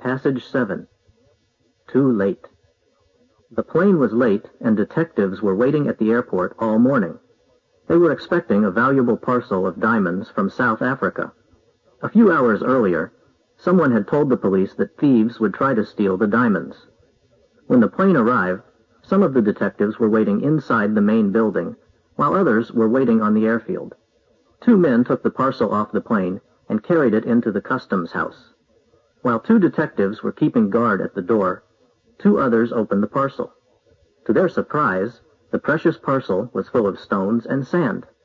Passage 7. Too late. The plane was late, and detectives were waiting at the airport all morning. They were expecting a valuable parcel of diamonds from South Africa. A few hours earlier, someone had told the police that thieves would try to steal the diamonds. When the plane arrived, some of the detectives were waiting inside the main building, while others were waiting on the airfield. 2 men took the parcel off the plane and carried it into the customs house. While 2 detectives were keeping guard at the door, 2 others opened the parcel. To their surprise, the precious parcel was full of stones and sand.